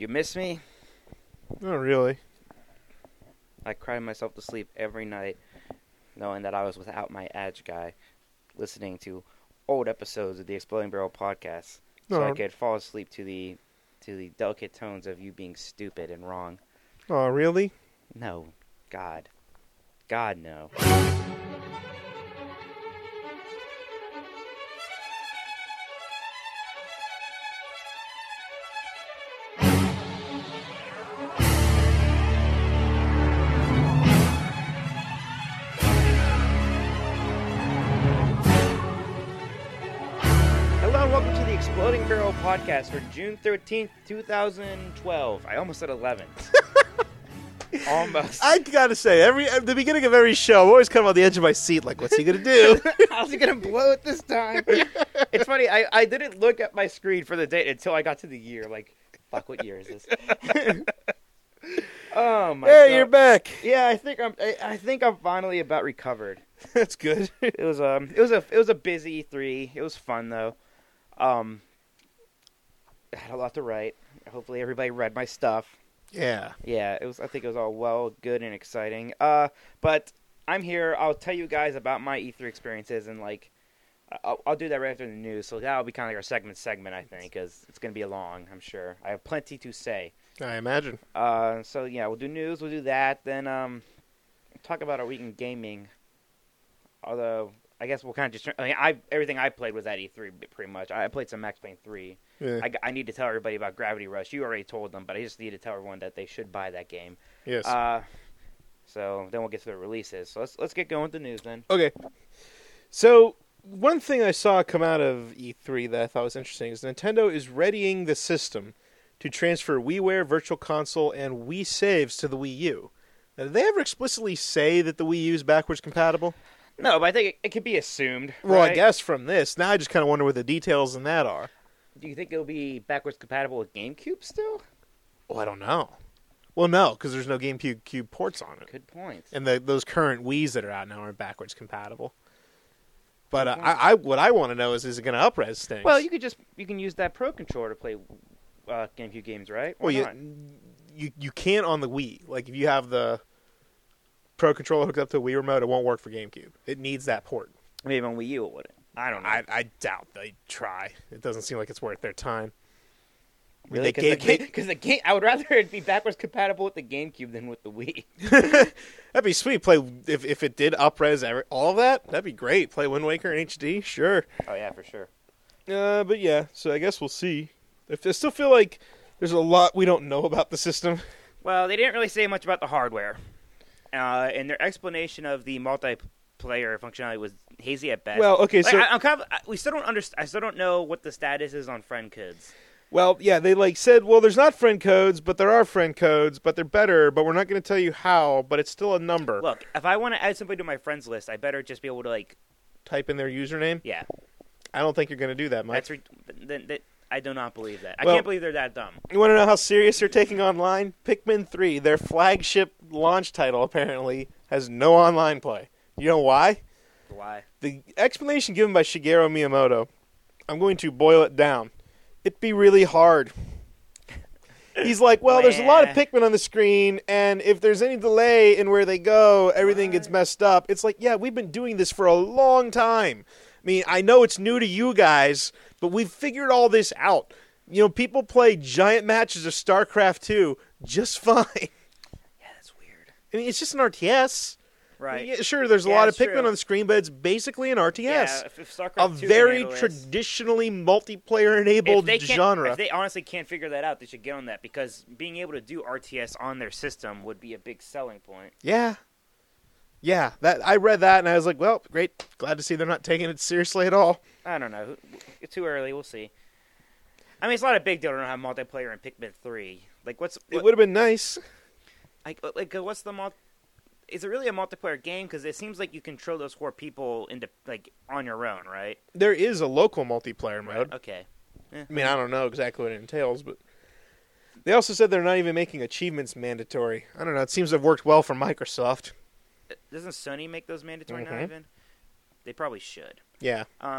You miss me? Not really. I cried myself to sleep every night knowing that I was without my Edge guy listening to old episodes of the Exploding Barrel podcast so I could fall asleep to the delicate tones of you being stupid and wrong. Oh, really? No. God. God, no. Exploding Barrel podcast for June 13th, 2012. I almost said 11. Almost. I gotta say, at the beginning of every show, I'm always kind of on the edge of my seat, like, what's he gonna do? How's he gonna blow it this time? It's funny, I didn't look at my screen for the date until I got to the year. Like, fuck, what year is this? Oh my god. Hey, you're back. Yeah, I think I'm finally about recovered. That's good. It was a busy E3. It was fun though. I had a lot to write. Hopefully everybody read my stuff. Yeah. Yeah, I think it was all well, good, and exciting. But I'm here. I'll tell you guys about my E3 experiences, and like, I'll do that right after the news. So that'll be kind of like our segment, I think, because it's gonna be long. I'm sure. I have plenty to say. I imagine. So yeah, we'll do news. We'll do that. Then talk about our week in gaming. Although I guess we'll kind of just. Everything I played was at E3 pretty much. I played some Max Payne 3. Yeah. I need to tell everybody about Gravity Rush. You already told them, but I just need to tell everyone that they should buy that game. Yes. So then we'll get to the releases. So let's get going with the news then. Okay. So one thing I saw come out of E3 that I thought was interesting is Nintendo is readying the system to transfer WiiWare, Virtual Console, and Wii saves to the Wii U. Now, did they ever explicitly say that the Wii U is backwards compatible? No, but I think it could be assumed. Well, right? I guess from this. Now I just kind of wonder what the details in that are. Do you think it'll be backwards compatible with GameCube still? Well, I don't know. Well, no, because there's no GameCube ports on it. Good point. And those current Wiis that are out now aren't backwards compatible. But what I want to know is it going to up-res things? Well, you can use that Pro Controller to play GameCube games, right? Well, you can't on the Wii. Like, if you have the Pro Controller hooked up to the Wii Remote, it won't work for GameCube. It needs that port. Maybe on Wii U it wouldn't. I don't know. I doubt they'd try. It doesn't seem like it's worth their time. Really? Because the game, I would rather it be backwards compatible with the GameCube than with the Wii. That'd be sweet. Play if it did up-res all of that. That'd be great. Play Wind Waker in HD. Sure. Oh yeah, for sure. But yeah. So I guess we'll see. I still feel like there's a lot we don't know about the system. Well, they didn't really say much about the hardware, and their explanation of the multiplayer functionality was hazy at best. Well, okay, so I'm kind of. We still don't understand. I still don't know what the status is on friend codes. Well, yeah, they said, well, there's not friend codes, but there are friend codes, but they're better, but we're not going to tell you how, but it's still a number. Look, if I want to add somebody to my friends list, I better just be able to, type in their username? Yeah. I don't think you're going to do that, Mike. I do not believe that. I can't believe they're that dumb. You want to know how serious they're taking online? Pikmin 3, their flagship launch title, apparently, has no online play. You know why? Why? The explanation given by Shigeru Miyamoto, I'm going to boil it down. It'd be really hard. He's like, well, there's a lot of Pikmin on the screen, and if there's any delay in where they go, everything gets messed up. It's like, yeah, we've been doing this for a long time. I mean, I know it's new to you guys, but we've figured all this out. You know, people play giant matches of StarCraft 2 just fine. Yeah, that's weird. I mean, it's just an RTS. Right. Yeah, sure, there's a lot of Pikmin true. on the screen, but it's basically an RTS. Yeah, if StarCraft a 2 very traditionally multiplayer-enabled genre. If they honestly can't figure that out, they should get on that, because being able to do RTS on their system would be a big selling point. Yeah. Yeah, I read that, and I was like, well, great. Glad to see they're not taking it seriously at all. I don't know. It's too early. We'll see. I mean, it's not a big deal to not have multiplayer in Pikmin 3. Like, It would have been nice. What's the Is it really a multiplayer game? Because it seems like you control those 4 people on your own, right? There is a local multiplayer mode. Right. Okay. I mean, I don't know exactly what it entails, but they also said they're not even making achievements mandatory. I don't know. It seems to have worked well for Microsoft. Doesn't Sony make those mandatory now even? They probably should. Yeah.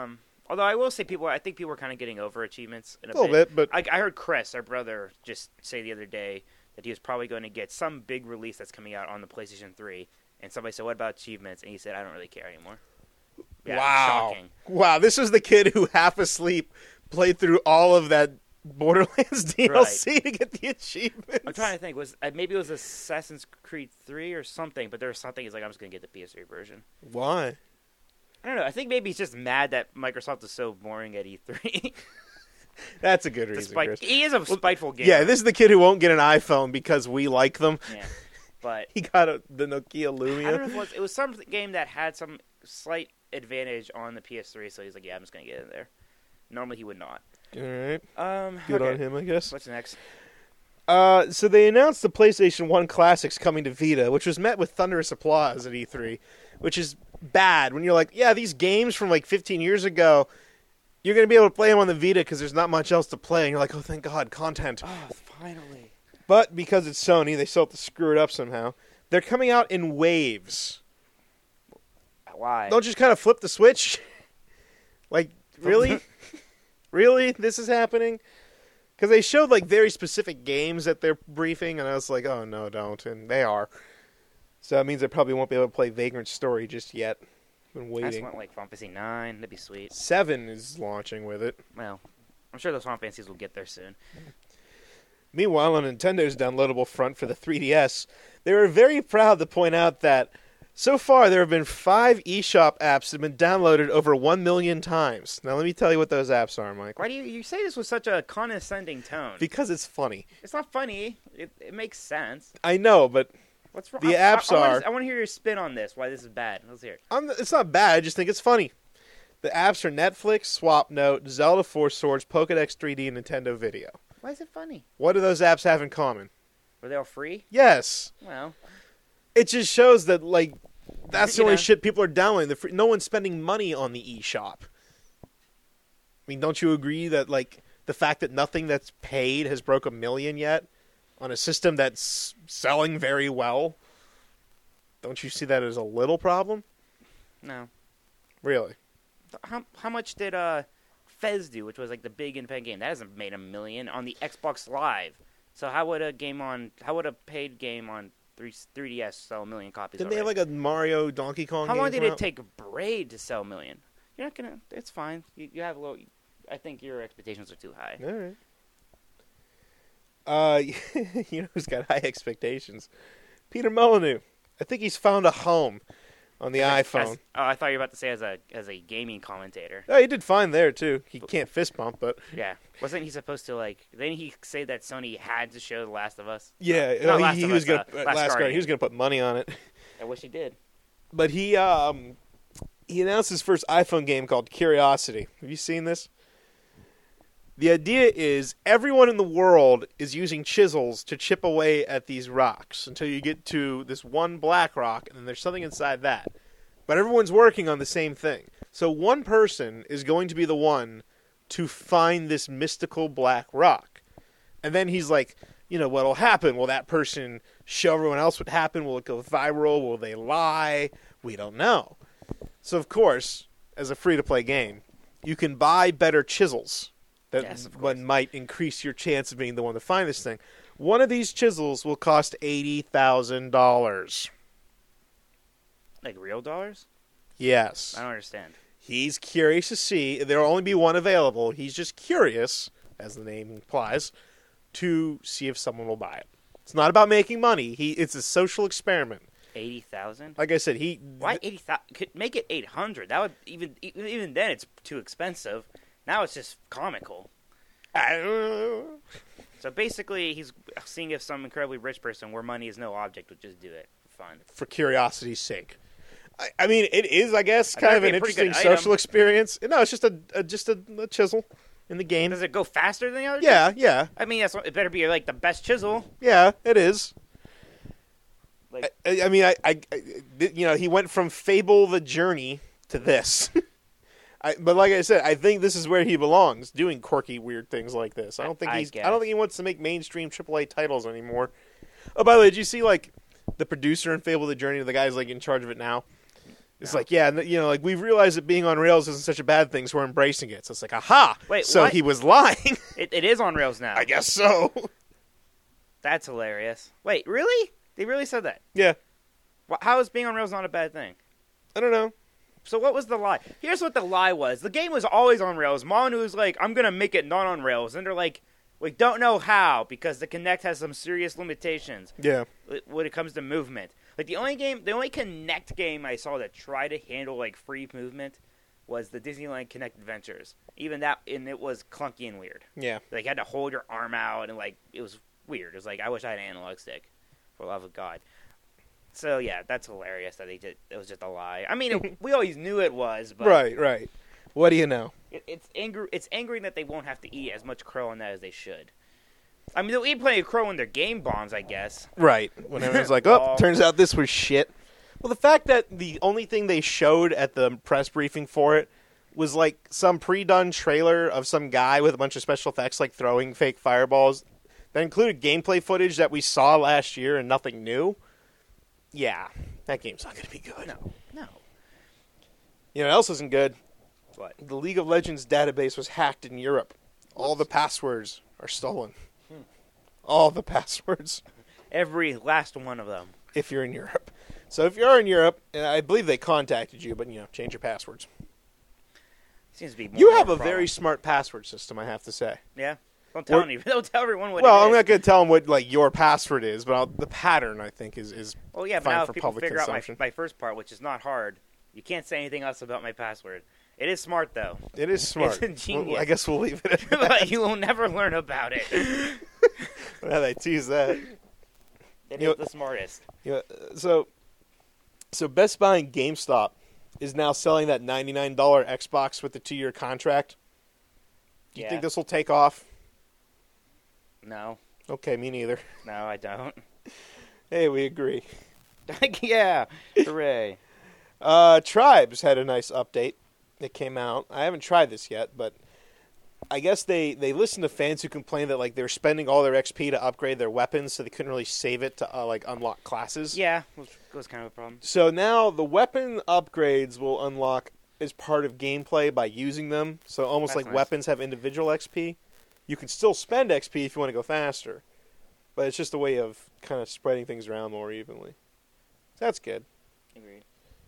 Although I will say I think people are kind of getting over achievements in a little bit, but I heard Chris, our brother, just say the other day that he was probably going to get some big release that's coming out on the PlayStation 3, and somebody said, "What about achievements?" And he said, "I don't really care anymore." Yeah, wow, shocking. Wow, this is the kid who half asleep played through all of that Borderlands DLC to get the achievements. I'm trying to think. Maybe it was Assassin's Creed 3 or something, but there was something. He's like, I'm just going to get the PS3 version. Why? I don't know. I think maybe he's just mad that Microsoft is so boring at E3. That's a good reason, Chris. He is a spiteful gamer. Yeah, this is the kid who won't get an iPhone because we like them. Yeah, but he got the Nokia Lumia. I don't know if it was some game that had some slight advantage on the PS3, so he's like, yeah, I'm just going to get in there. Normally he would not. All right. Good on him, I guess. What's next? So they announced the PlayStation 1 Classics coming to Vita, which was met with thunderous applause at E3, which is bad when you're like, yeah, these games from like 15 years ago, you're going to be able to play them on the Vita because there's not much else to play. And you're like, oh, thank God, content. Oh, finally. But because it's Sony, they still have to screw it up somehow. They're coming out in waves. Why? Don't just kind of flip the switch. Like, really? Really? This is happening? Because they showed, like, very specific games at their briefing, and I was like, oh, no, don't. And they are. So that means I probably won't be able to play Vagrant Story just yet. Been waiting. I just want, like, Final Fantasy 9. That'd be sweet. 7 is launching with it. Well, I'm sure those Final Fantasies will get there soon. Meanwhile, on Nintendo's downloadable front for the 3DS, they were very proud to point out that so far there have been 5 eShop apps that have been downloaded over 1 million times. Now, let me tell you what those apps are, Mike. Why do you say this with such a condescending tone? Because it's funny. It's not funny. It makes sense. I know, but what's wrong? The apps are... I want to hear your spin on this, why this is bad. Let's hear it. It's not bad, I just think it's funny. The apps are Netflix, SwapNote, Zelda 4 Swords, Pokédex 3D, and Nintendo Video. Why is it funny? What do those apps have in common? Were they all free? Yes. Well. It just shows that, like... That's the only shit people are downloading. No one's spending money on the eShop. I mean, don't you agree that, like, the fact that nothing that's paid has broke 1 million yet on a system that's selling very well? Don't you see that as a little problem? No. Really? How much did Fez do, which was like the big independent game? That hasn't made 1 million on the Xbox Live. So how would a paid game on 3DS sell 1 million copies? Didn't they have like a Mario Donkey Kong game? How long did it take Braid to sell 1 million? You're not gonna. It's fine. You have a little. I think your expectations are too high. All right. You know who's got high expectations? Peter Molyneux. I think he's found a home on the iPhone. I thought you were about to say as a gaming commentator. Oh, he did fine there too. He can't fist bump, but yeah, wasn't he supposed to like? Didn't he say that Sony had to show The Last of Us? Yeah, he was gonna He was gonna put money on it. I wish he did. But he announced his first iPhone game called Curiosity. Have you seen this? The idea is everyone in the world is using chisels to chip away at these rocks until you get to this one black rock, and then there's something inside that. But everyone's working on the same thing. So one person is going to be the one to find this mystical black rock. And then he's like, you know, what'll happen? Will that person show everyone else what happened? Will it go viral? Will they lie? We don't know. So, of course, as a free-to-play game, you can buy better chisels. That one might increase your chance of being the one to find this thing. One of these chisels will cost $80,000. Like real dollars? Yes. I don't understand. He's curious to see. There will only be one available. He's just curious, as the name implies, to see if someone will buy it. It's not about making money. It's a social experiment. 80,000? Like I said, why 80,000? Could make it 800. That would even then it's too expensive. Now it's just comical. I don't know. So basically, he's seeing if some incredibly rich person where money is no object would just do it for fun. For curiosity's sake. I mean, it is, I guess, kind of an interesting social experience. No, it's just a chisel in the game. Does it go faster than the other? Yeah. I mean, it better be like the best chisel. Yeah, it is. Like, I mean, you know, he went from Fable the Journey to this. But like I said, I think this is where he belongs, doing quirky, weird things like this. I don't think he wants to make mainstream AAA titles anymore. Oh, by the way, did you see like the producer in Fable: The Journey? The guy's like in charge of it now. It's like, yeah, like we've realized that being on rails isn't such a bad thing, so we're embracing it. So it's like, aha! Wait, so what? he was lying. It is on rails now. I guess so. That's hilarious. Wait, really? They really said that? Yeah. How is being on rails not a bad thing? I don't know. So what was the lie? Here's what the lie was. The game was always on rails. Molyneux was like, I'm going to make it not on rails. And they're like, we don't know how because the Kinect has some serious limitations. Yeah. When it comes to movement. Like the only Kinect game I saw that tried to handle like free movement was the Disneyland Kinect Adventures. Even that, and it was clunky and weird. Yeah. Like you had to hold your arm out and like, it was weird. It was like, I wish I had an analog stick, for the love of God. So yeah, that's hilarious that it was just a lie. I mean, we always knew it was, but right. What do you know? It's angering that they won't have to eat as much crow on that as they should. I mean, they'll eat plenty of crow in their game bombs, I guess. Right. When everyone's like, turns out this was shit. Well, the fact that the only thing they showed at the press briefing for it was like some pre-done trailer of some guy with a bunch of special effects, like throwing fake fireballs, that included gameplay footage that we saw last year and nothing new. Yeah, that game's not going to be good. No. You know what else isn't good? What? The League of Legends database was hacked in Europe. All the passwords are stolen. All the passwords. Every last one of them. If you're in Europe. So if you're in Europe, and I believe they contacted you, but, change your passwords. Seems to be more You have a problem. very smart password system, I have to say. Yeah? Don't tell anyone. Don't tell everyone what Well, it is. I'm not going to tell them what, like, your password is, but the pattern, I think, is well, yeah, but fine now for if people public figure consumption. out my first part, which is not hard, you can't say anything else about my password. It is smart, though. It is smart. It's ingenious. Well, I guess we'll leave it at that. But you will never learn about it. Well, they tease that. It is the smartest. So Best Buy and GameStop is now selling that $99 Xbox with the 2-year contract. Do you think this will take off? No. Okay, me neither. No, I don't. Hey, we agree. Yeah. Hooray. Tribes had a nice update that came out. I haven't tried this yet, but I guess they listened to fans who complained that like they were spending all their XP to upgrade their weapons, so they couldn't really save it to like unlock classes. Yeah, it was kind of a problem. So now the weapon upgrades will unlock as part of gameplay by using them. So almost That's like nice. weapons have individual XP. You can still spend XP if you want to go faster, but it's just a way of kind of spreading things around more evenly. That's good. Agreed.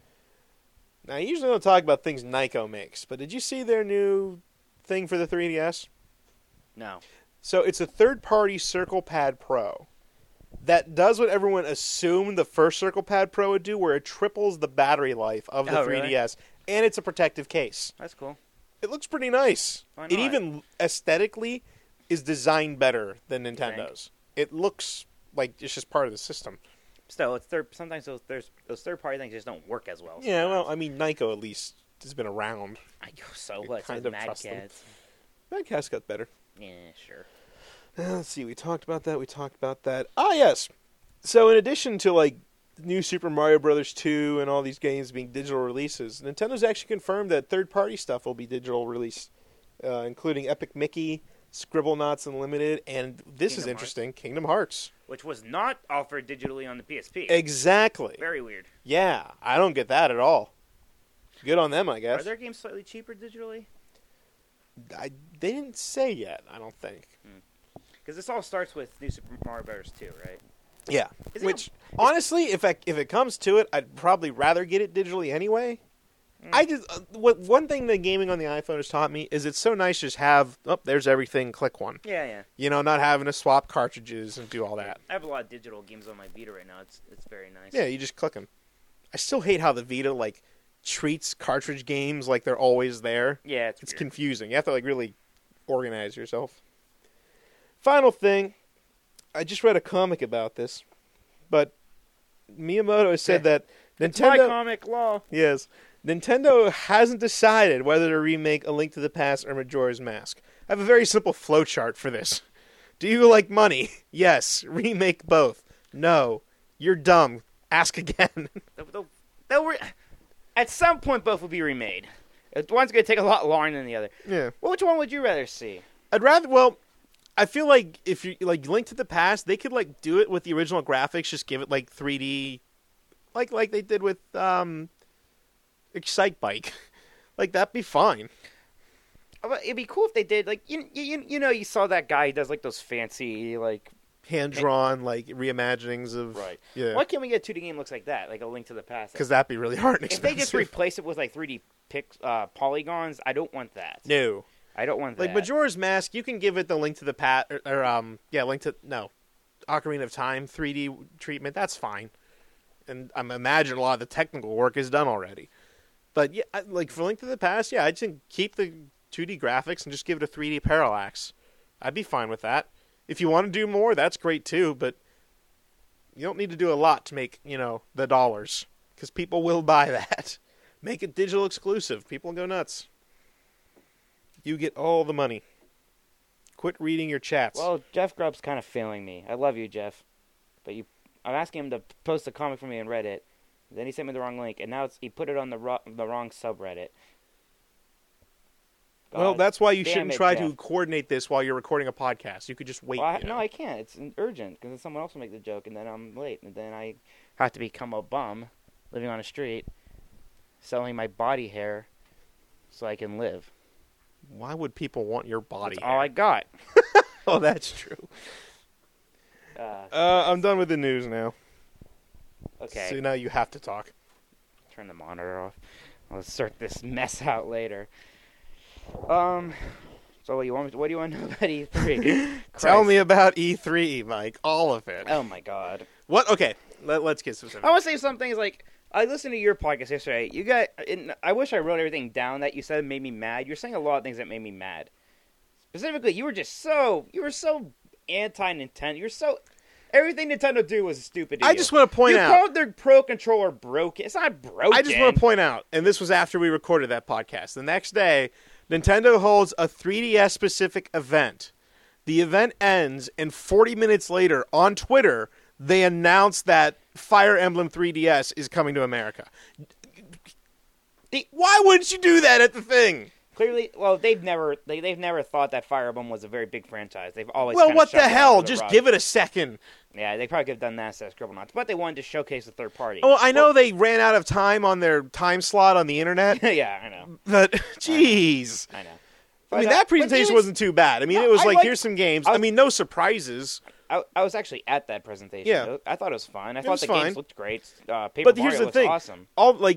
Now, I usually don't talk about things Nyko makes, but did you see their new thing for the 3DS? No. So it's a third-party Circle Pad Pro that does what everyone assumed the first Circle Pad Pro would do, where it triples the battery life of the 3DS, really? and it's a protective case. That's cool. It looks pretty nice. Why It not? even aesthetically is designed better than Nintendo's. It looks like it's just part of the system. Still, it's sometimes those third-party things just don't work as well. Yeah, well, I mean, Nyko at least has been around. So You what? kind So of Mad trust them. Cats. Mad Catz got better. Yeah, sure. Let's see, we talked about that. Ah, yes. So in addition to, like, new Super Mario Bros. 2 and all these games being digital releases, Nintendo's actually confirmed that third-party stuff will be digital release, including Epic Mickey, Scribblenauts Unlimited, and this is Kingdom interesting, Kingdom Hearts. Which was not offered digitally on the PSP. Exactly. Very weird. Yeah, I don't get that at all. Good on them, I guess. Are their games slightly cheaper digitally? They didn't say yet, I don't think. Because this all starts with New Super Mario Bros. 2, right? Yeah. Is it Which, honestly, if it comes to it, I'd probably rather get it digitally anyway. I just one thing that gaming on the iPhone has taught me is it's so nice to just have, there's everything, click one. Yeah. You know, not having to swap cartridges and do all that. I have a lot of digital games on my Vita right now. It's very nice. Yeah, you just click them. I still hate how the Vita, like, treats cartridge games like they're always there. Yeah, It's weird. confusing. You have to, like, really organize yourself. Final thing. I just read a comic about this, but Miyamoto has said that It's my Nintendo... comic law. Yes. Nintendo hasn't decided whether to remake A Link to the Past or Majora's Mask. I have a very simple flowchart for this. Do you like money? Yes. Remake both. No. You're dumb. Ask again. At some point, both will be remade. One's going to take a lot longer than the other. Yeah. Well, which one would you rather see? I feel like if you like Link to the Past, they could like do it with the original graphics, just give it like 3D, like they did with Excite Bike. Like, that'd be fine. It'd be cool if they did, like, you saw that guy who does, like, those fancy, like... Hand-drawn, like, reimaginings of... Right. Yeah. Why can't we get a 2D game that looks like that? Like, A Link to the Past? Because that'd be really hard and If expensive. they just replace it with, like, 3D polygons, I don't want that. No. I don't want that. Like, Majora's Mask, you can give it the Link to the Past... Ocarina of Time 3D treatment. That's fine. And I imagine a lot of the technical work is done already. But, yeah, like, for Link to the Past, yeah, I'd just keep the 2D graphics and just give it a 3D parallax. I'd be fine with that. If you want to do more, that's great too, but you don't need to do a lot to make, the dollars. Because people will buy that. Make it digital exclusive. People go nuts. You get all the money. Quit reading your chats. Well, Jeff Grubb's kind of failing me. I love you, Jeff. But I'm asking him to post a comic for me on Reddit. Then he sent me the wrong link, and now he put it on the wrong subreddit. God, well, that's why you shouldn't try Jeff. to coordinate this while you're recording a podcast. You could just wait. Well, no, I can't. It's urgent, because then someone else will make the joke, and then I'm late. And then I have to become a bum, living on a street, selling my body hair so I can live. Why would people want your body That's hair? all I got. Oh, that's true. I'm done with the news now. Okay. So now you have to talk. Turn the monitor off. I'll sort this mess out later. So what do you want to know about E3? Tell me about E3, Mike. All of it. Oh my god. What? Okay, let's get specific. I want to say some things like, I listened to your podcast yesterday. I wish I wrote everything down that you said made me mad. You're saying a lot of things that made me mad. Specifically, you were so anti-Nintendo. Everything Nintendo do was stupid. I just want to point out. You called their Pro Controller broken. It's not broken. I just want to point out, and this was after we recorded that podcast. The next day, Nintendo holds a 3DS specific event. The event ends, and 40 minutes later, on Twitter, they announce that Fire Emblem 3DS is coming to America. Why wouldn't you do that at the thing? Clearly, well, they've never thought that Fire Emblem was a very big franchise. They've always what the hell? Just give it a second. Yeah, they probably could have done that instead of Scribblenauts, but they wanted to showcase the third party. Well, I know they ran out of time on their time slot on the internet. Yeah, I know. But jeez, I know. I mean, that presentation wasn't too bad. I mean, it was here's some games. I mean, no surprises. I was actually at that presentation. Yeah. I thought it was fun. I thought the games looked great. Paper but Mario here's the looks thing. Awesome.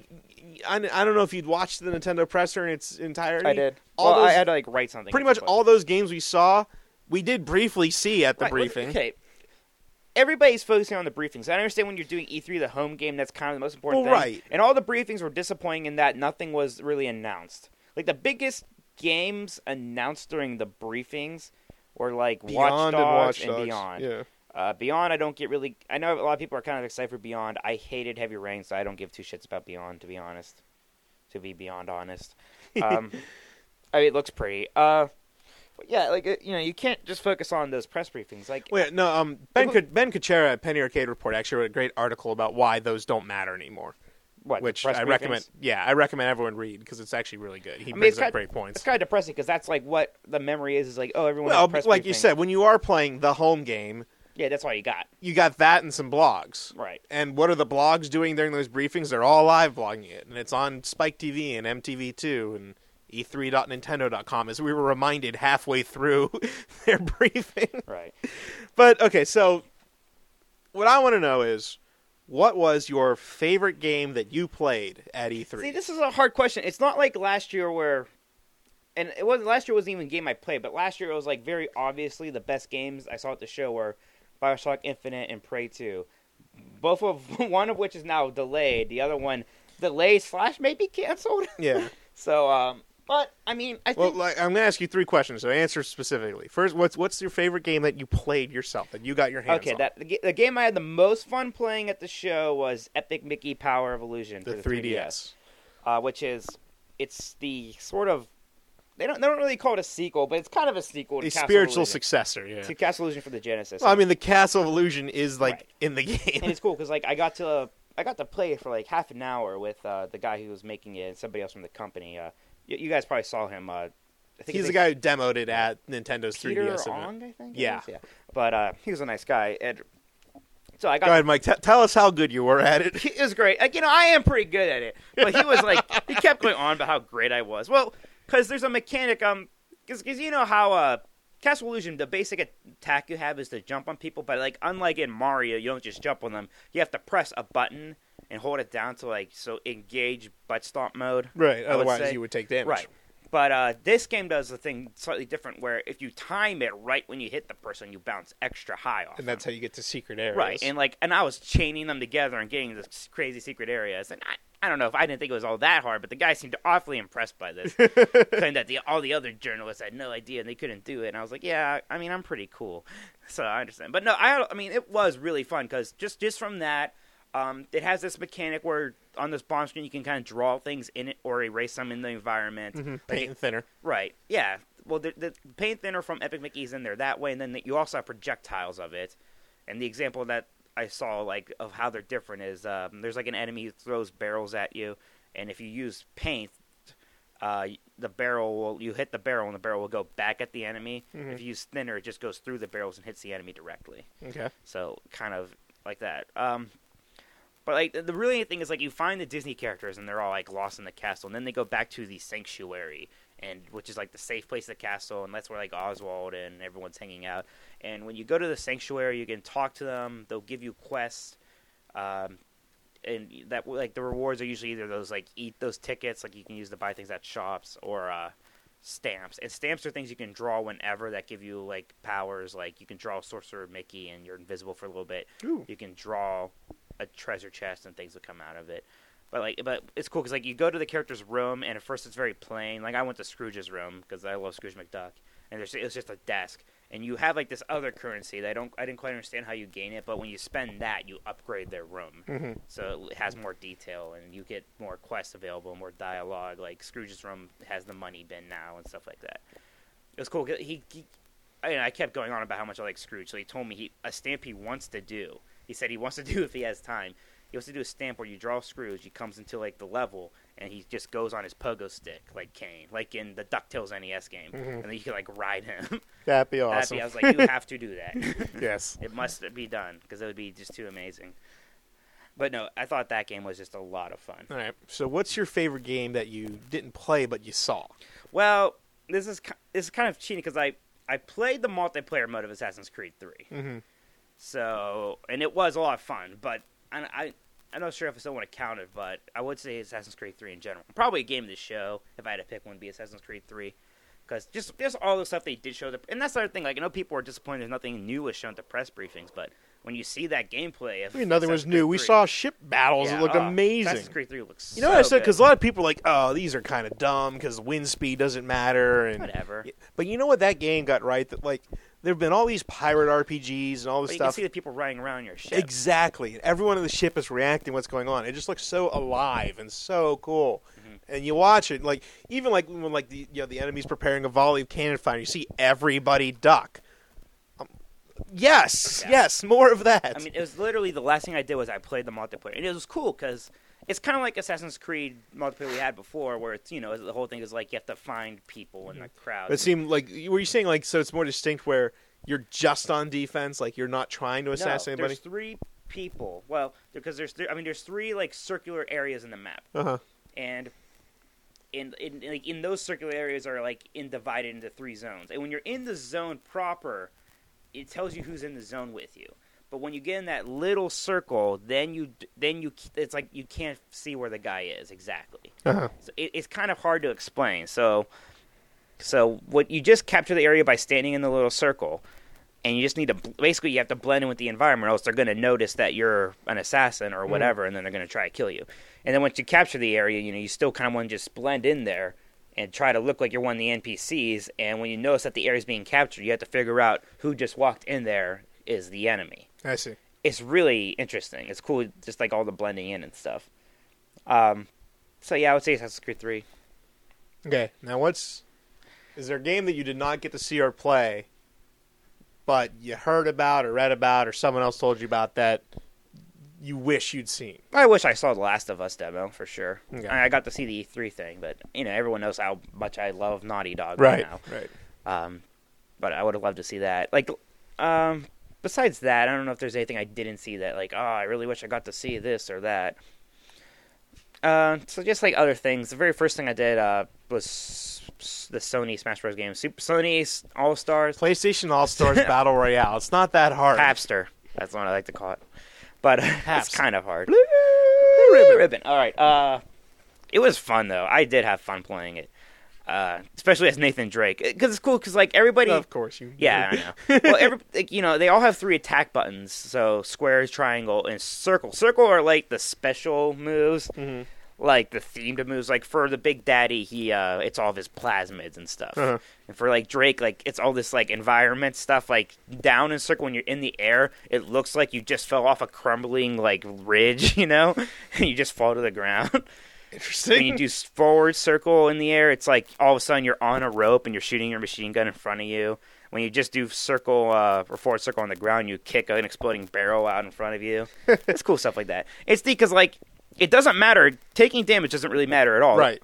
I don't know if you'd watched the Nintendo presser in its entirety. I did. I had to write something. Pretty much all those games we saw, we did briefly see at the briefing. Okay. Everybody's focusing on the briefings. I understand when you're doing E3, the home game, that's kind of the most important thing. Right. And all the briefings were disappointing in that nothing was really announced. Like, the biggest games announced during the briefings were, like, Watch Dogs and Beyond. Yeah. Beyond, I don't get really... I know a lot of people are kind of excited for Beyond. I hated Heavy Rain, so I don't give two shits about Beyond, to be honest. To be beyond honest. I mean, it looks pretty. Yeah, you can't just focus on those press briefings. Ben Kuchera at Penny Arcade Report actually wrote a great article about why those don't matter anymore. Which I recommend. Yeah, I recommend everyone read because it's actually really good. He brings up great points. It's kind of depressing because that's like what the memory is like. Oh, everyone. Well, has press like briefing. you said, when you are playing the home game, yeah, that's all you got. You got that and some blogs, right? And what are the blogs doing during those briefings? They're all live blogging it, and it's on Spike TV and MTV2 and E3.Nintendo.com, as we were reminded halfway through their briefing. Right. But okay, so what I want to know is, what was your favorite game that you played at E3? See, this is a hard question. It's not like last year where, and last year wasn't even a game I played, but last year it was like very obviously the best games I saw at the show were BioShock Infinite and Prey 2. One of which is now delayed. The other one delayed / maybe canceled. Yeah. So, but I mean, I think. Well, I'm going to ask you 3 questions, so answer specifically. First, what's your favorite game that you played yourself, that you got your hands on? Okay, the game I had the most fun playing at the show was Epic Mickey Power of Illusion for the 3DS. Which is, it's the sort of, they don't really call it a sequel, but it's kind of a sequel to a Castle spiritual Illusion. Successor, yeah. To Castle Illusion for the Genesis. Well, I mean, the Castle of Illusion is in the game, and it's cool because I got to play it for like half an hour with the guy who was making it and somebody else from the company. You guys probably saw him. I think he's the guy who demoed it at Nintendo's Peter 3DS Ong, event. I think. Yeah. But he was a nice guy. And So I got. Go ahead, Mike. Tell us how good you were at it. It was great. Like, I am pretty good at it. But he was like, he kept going on about how great I was. Well, because there's a mechanic. Because you know how Castle Illusion, the basic attack you have is to jump on people, but like unlike in Mario, you don't just jump on them. You have to press a button and hold it down to engage butt stomp mode. Right. Otherwise, you would take damage. Right. But this game does a thing slightly different where if you time it right when you hit the person, you bounce extra high off. And that's how you get to secret areas. Right. And I was chaining them together and getting this crazy secret areas. And I don't know if I didn't think it was all that hard, but the guy seemed awfully impressed by this. Claimed that all the other journalists had no idea and they couldn't do it. And I was like, yeah, I mean, I'm pretty cool. So I understand. But no, I mean, it was really fun because just from that, it has this mechanic where on this bomb screen you can kind of draw things in it or erase them in the environment. Mm-hmm. Paint and thinner. Right. Yeah. Well, the paint thinner from Epic Mickey's in there that way, and then you also have projectiles of it. And the example that I saw of how they're different is there's like an enemy who throws barrels at you, and if you use paint, you hit the barrel and the barrel will go back at the enemy. Mm-hmm. If you use thinner, it just goes through the barrels and hits the enemy directly. Okay. So kind of like that. But like the really neat thing is you find the Disney characters and they're all lost in the castle, and then they go back to the sanctuary, which is the safe place of the castle, and that's where Oswald and everyone's hanging out. And when you go to the sanctuary, you can talk to them. They'll give you quests, and that the rewards are usually either those eat those tickets, you can use to buy things at shops, or stamps. And stamps are things you can draw whenever that give you powers. You can draw Sorcerer Mickey and you're invisible for a little bit. Ooh. You can draw a treasure chest and things will come out of it. But it's cool because you go to the character's room and at first it's very plain. I went to Scrooge's room because I love Scrooge McDuck, and it's just a desk. And you have this other currency that I didn't quite understand how you gain it, but when you spend that, you upgrade their room. Mm-hmm. So it has more detail and you get more quests available, more dialogue. Scrooge's room has the money bin now and stuff like that. It was cool. I kept going on about how much I like Scrooge, so he told me a stamp he wants to do. He said he wants to do if he has time. He wants to do a stamp where you draw Scrooge. He comes into the level and he just goes on his pogo stick like Kane, like in the DuckTales NES game, mm-hmm. and then you can ride him. That'd be awesome. I was like, you have to do that. Yes, it must be done because it would be just too amazing. But no, I thought that game was just a lot of fun. All right. So, what's your favorite game that you didn't play but you saw? Well, this is kind of cheating because I played the multiplayer mode of Assassin's Creed 3. Mm-hmm. So, and it was a lot of fun, but I'm not sure if I still want to count it, but I would say Assassin's Creed 3 in general. Probably a game of the show, if I had to pick one, would be Assassin's Creed 3. Because just all the stuff they did show, and that's the other thing, I know people were disappointed there's nothing new was shown at the press briefings, but when you see that gameplay of nothing was new. We saw ship battles that looked amazing. Assassin's Creed 3 looks what I said? Because a lot of people are like, oh, these are kind of dumb because wind speed doesn't matter. And whatever. But you know what that game got right? That there have been all these pirate RPGs and all this stuff. You can see the people riding around your ship. Exactly. Everyone on the ship is reacting to what's going on. It just looks so alive and so cool. Mm-hmm. And you watch it, even when the enemy's preparing a volley of cannon fire, you see everybody duck. Yes, more of that. I mean, it was literally the last thing I did was I played the multiplayer, and it was cool because it's kind of like Assassin's Creed multiplayer we had before, where it's the whole thing is you have to find people in the crowd. It seemed were you saying so it's more distinct where you're just on defense, you're not trying to assassinate anybody? There's 3 people. Well, because there's 3 circular areas in the map. Uh-huh. And in those circular areas are divided into 3 zones, and when you're in the zone proper, it tells you who's in the zone with you. But when you get in that little circle, then it's you can't see where the guy is exactly. Uh-huh. So it's kind of hard to explain. So what you just capture the area by standing in the little circle, and you just need to basically you have to blend in with the environment, or else they're going to notice that you're an assassin or whatever, and then they're going to try to kill you. And then once you capture the area, you still kind of want to just blend in there and try to look like you're one of the NPCs. And when you notice that the area is being captured, you have to figure out who just walked in there is the enemy. I see. It's really interesting. It's cool, just all the blending in and stuff. So yeah, I would say Assassin's Creed 3. Okay, now is there a game that you did not get to see or play, but you heard about or read about or someone else told you about that you wish you'd seen? I wish I saw The Last of Us demo, for sure. Okay. I got to see the E3 thing, but everyone knows how much I love Naughty Dog right now. Right. But I would have loved to see that. besides that, I don't know if there's anything I didn't see that, like, oh, I really wish I got to see this or that. So just like other things, the very first thing I did was the Sony Smash Bros. Game, Super Sony All-Stars. PlayStation All-Stars Battle Royale. It's not that hard. Papster. That's what I like to call it. But it's kind of hard. Blue ribbon. All right. It was fun, though. I did have fun playing it. Especially as Nathan Drake. Because it's cool, because, like, everybody... Of course you do. Yeah, I know. Well, they all have 3 attack buttons. So, square, triangle, and circle. Circle are, like, the special moves. Mm-hmm. Like, the themed moves. Like, for the Big Daddy, it's all of his plasmids and stuff. Uh-huh. And for, like, Drake, like, it's all this, like, environment stuff. Like, down in circle, when you're in the air, it looks like you just fell off a crumbling, like, ridge, you know? And you just fall to the ground. Interesting. When you do forward circle in the air, it's like all of a sudden you're on a rope and you're shooting your machine gun in front of you. When you just do circle or forward circle on the ground, you kick an exploding barrel out in front of you. It's cool stuff like that. It's neat because, like, it doesn't matter. Taking damage doesn't really matter at all. Right.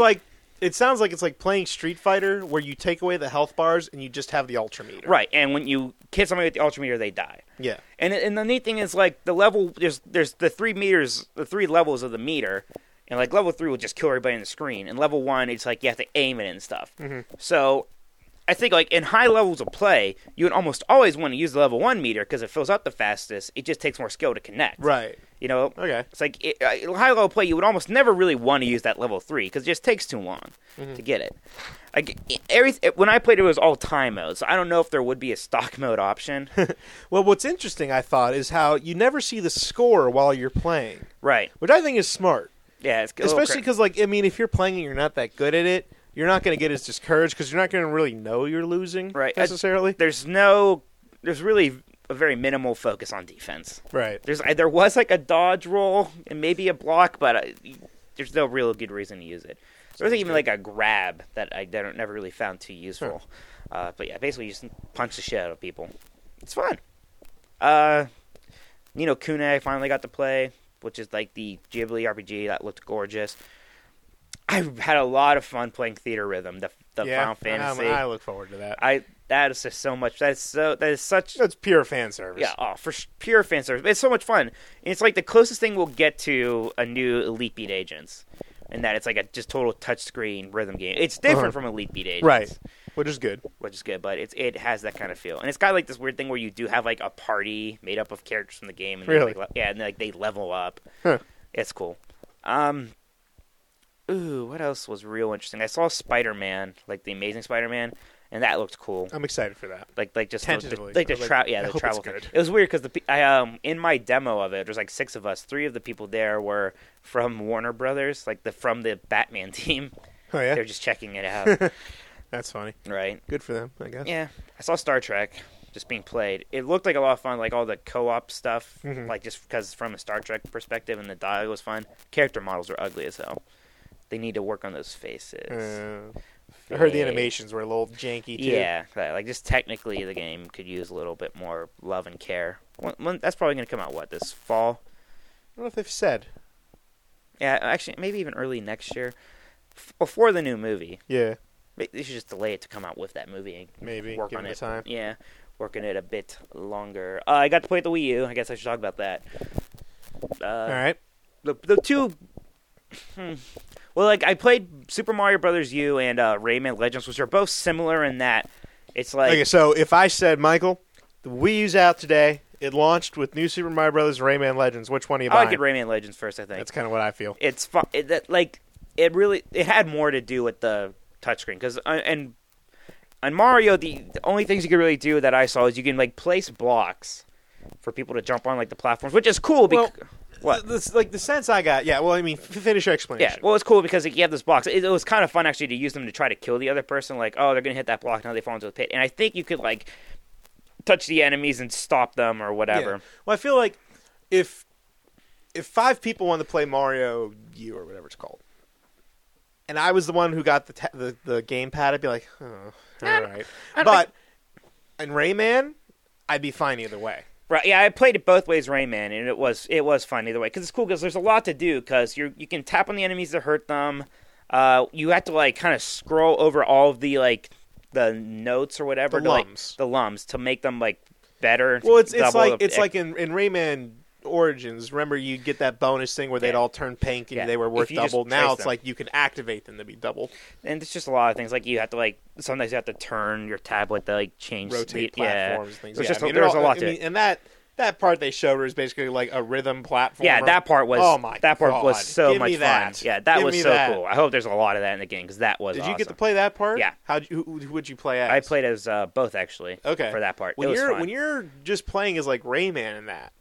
It sounds like it's like playing Street Fighter where you take away the health bars and you just have the ultrameter. Right, and when you hit somebody with the ultrameter, they die. Yeah. And the neat thing is, like, the level, there's the 3 meters, the 3 levels of the meter. And, like, level 3 will just kill everybody on the screen. And level 1, it's like you have to aim it and stuff. Mm-hmm. So, I think, like, in high levels of play, you would almost always want to use the level 1 meter because it fills up the fastest. It just takes more skill to connect. Right. You know? Okay. It's like, high level play, you would almost never really want to use that level 3 because it just takes too long to get it. Like, when I played it was all time mode, so I don't know if there would be a stock mode option. Well, what's interesting, I thought, is how you never see the score while you're playing. Right. Which I think is smart. Yeah, it's especially because, like, I mean, if you're playing and you're not that good at it, you're not going to get as discouraged because you're not going to really know you're losing, right? Necessarily. There's really a very minimal focus on defense, right? There was like a dodge roll and maybe a block, but there's no real good reason to use it. There wasn't even like a grab that I never really found too useful. Huh. But yeah, basically you just punch the shit out of people. It's fun. Ni no Kuni I finally got to play, which is like the Ghibli RPG that looked gorgeous. I had a lot of fun playing Theater Rhythm, the Final Fantasy. I look forward to that. That is just so much. That's pure fan service. Yeah, pure fan service. It's so much fun. And it's like the closest thing we'll get to a new Elite Beat Agents, in that it's like a just total touchscreen rhythm game. It's different from Elite Beat Agents, right? Which is good. But it has that kind of feel, and it's got like this weird thing where you do have like a party made up of characters from the game, and really, and they level up. Huh. It's cool. What else was real interesting? I saw Spider-Man, like the Amazing Spider-Man, and that looked cool. I'm excited for that. Like just tentatively, the travel thing. It was weird because in my demo of it, there's like 6 of us. 3 of the people there were from Warner Brothers, like from the Batman team. Oh yeah, they're just checking it out. That's funny. Right. Good for them, I guess. Yeah, I saw Star Trek just being played. It looked like a lot of fun, like all the co-op stuff, like just because from a Star Trek perspective, and the dialogue was fun. Character models were ugly as hell. They need to work on those faces. I heard the animations were a little janky, too. Yeah, like just technically the game could use a little bit more love and care. That's probably going to come out, this fall? I don't know if they've said. Yeah, actually, maybe even early next year. Before the new movie. Yeah. They should just delay it to come out with that movie. And maybe, work give on it it. time. Yeah, working it a bit longer. I got to play it the Wii U. I guess I should talk about that. All right. The two... Well, like, I played Super Mario Bros. U and Rayman Legends, which are both similar in that it's like... Okay, so if I said, Michael, the Wii U's out today, it launched with New Super Mario Bros. Rayman Legends, which one are you buying? I would get Rayman Legends first, I think. That's kind of what I feel. It's fun. It had more to do with the touchscreen, because and on Mario, the only things you can really do that I saw is you can, like, place blocks for people to jump on, like, the platforms, which is cool because... What? The sense I got, yeah, well, I mean, finish your explanation. Yeah, well, it's cool because you have this blocks. It was kind of fun, actually, to use them to try to kill the other person. Like, oh, they're going to hit that block, now they fall into the pit. And I think you could, like, touch the enemies and stop them or whatever. Yeah. Well, I feel like if 5 people want to play Mario U or whatever it's called, and I was the one who got the gamepad, I'd be like, oh, all right. But in Rayman, I'd be fine either way. Right, yeah, I played it both ways, Rayman, and it was fun either way. Because it's cool because there's a lot to do, because you can tap on the enemies to hurt them. You have to, like, kind of scroll over all of the, like, the notes or whatever. The lums. The lums, to make them, like, better. Well, it's like in Rayman Origins. Remember, you get that bonus thing where they'd all turn pink and they were worth double. Now it's like you can activate them to be double. And it's just a lot of things. Like you have to sometimes you have to turn your tablet to change rotate platforms and things. There's there's a lot to it. And that part they showed was basically like a rhythm platform. Yeah, that part was. Oh my God. Was so much fun. Yeah, that was so cool. I hope there's a lot of that in the game because that was. Did you get to play that part? Yeah. Who would you play as? I played as both actually. Okay. For that part, when you're just playing as like Rayman in that,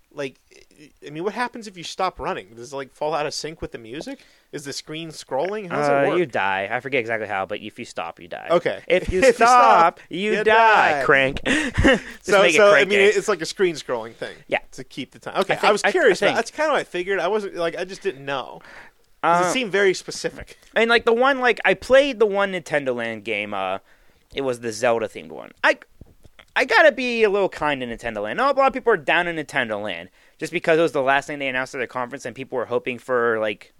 what happens if you stop running? Does it fall out of sync with the music? Is the screen scrolling? How does it work? You die. I forget exactly how, but if you stop, you die. Okay. If you stop, you die. Crank. So it's like a screen scrolling thing. Yeah. To keep the time. Okay. I was curious. That's kind of what I figured. I wasn't I just didn't know. It seemed very specific. And the one I played the one Nintendo Land game. It was the Zelda themed one. I gotta be a little kind to Nintendo Land. I know a lot of people are down in Nintendo Land just because it was the last thing they announced at their conference, and people were hoping for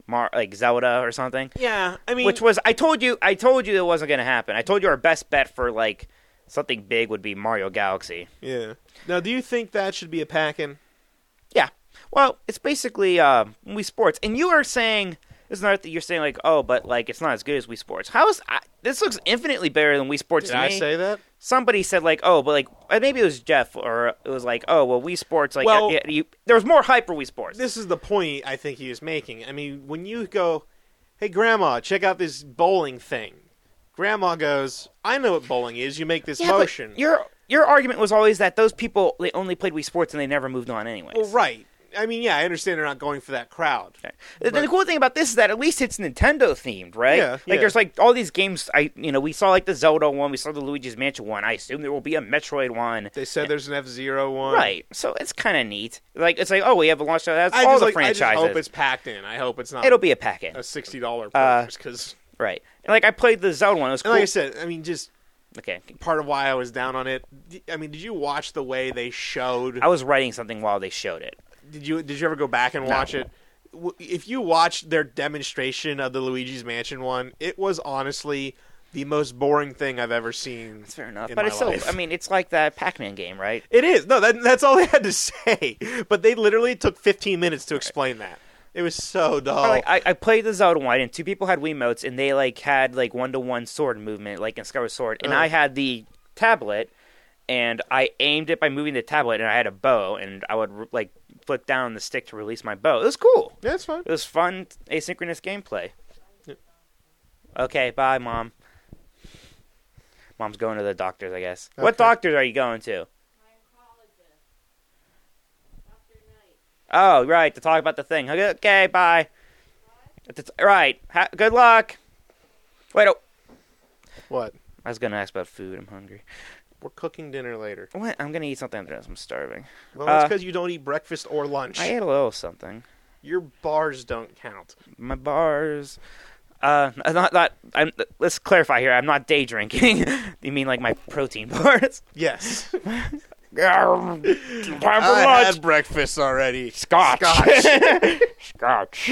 Zelda or something. Yeah, I mean, which was I told you it wasn't gonna happen. I told you our best bet for something big would be Mario Galaxy. Yeah. Now, do you think that should be a pack-in? Yeah. Well, it's basically Wii Sports, and you are saying. It's not that you're saying but it's not as good as Wii Sports. This looks infinitely better than Wii Sports to me. Did I say that? Somebody said but maybe it was Jeff, or it was Wii Sports there was more hype for Wii Sports. This is the point I think he was making. I mean, when you go, "Hey Grandma, check out this bowling thing." Grandma goes, "I know what bowling is. You make this motion." But your argument was always that those people they only played Wii Sports and they never moved on anyways. Well, right. I mean, yeah, I understand they're not going for that crowd. Okay. The cool thing about this is that at least it's Nintendo themed, right? Yeah. There's all these games. We saw the Zelda one, we saw the Luigi's Mansion one. I assume there will be a Metroid one. They said there's an F-Zero one, right? So it's kind of neat. We have a launch. That's all the franchises. I just hope it's packed in. I hope it's not. It'll be a pack-in. A $60 purchase because right. And I played the Zelda one. It was cool. Like I said, I mean, just. Okay. Part of why I was down on it. I mean, did you watch the way they showed? I was writing something while they showed it. Did you ever go back and watch it? If you watched their demonstration of the Luigi's Mansion one, it was honestly the most boring thing I've ever seen. That's fair enough, but it's still. I mean, it's like that Pac-Man game, right? It is. No, that's all they had to say. But they literally took 15 minutes to explain that. It was so dull. I played the Zelda one, and two people had Wiimotes, and they had 1-to-1 sword movement, like in Skyward Sword, and I had the tablet, and I aimed it by moving the tablet, and I had a bow, and I would flick down the stick to release my bow. It was cool. Yeah, it's fun. It was fun asynchronous gameplay. Yep. Okay, bye, Mom. Mom's going to the doctors, I guess. Okay. What doctors are you going to? My oncologist, Dr. Knight. Oh, right, to talk about the thing. Okay, bye. What? Right, good luck. Wait, What? I was going to ask about food. I'm hungry. We're cooking dinner later. What? I'm going to eat something after this. I'm starving. Well, that's because you don't eat breakfast or lunch. I ate a little something. Your bars don't count. My bars. Let's clarify here. I'm not day drinking. You mean my protein bars? Yes. Time for I lunch. had breakfast already. Scotch. Scotch.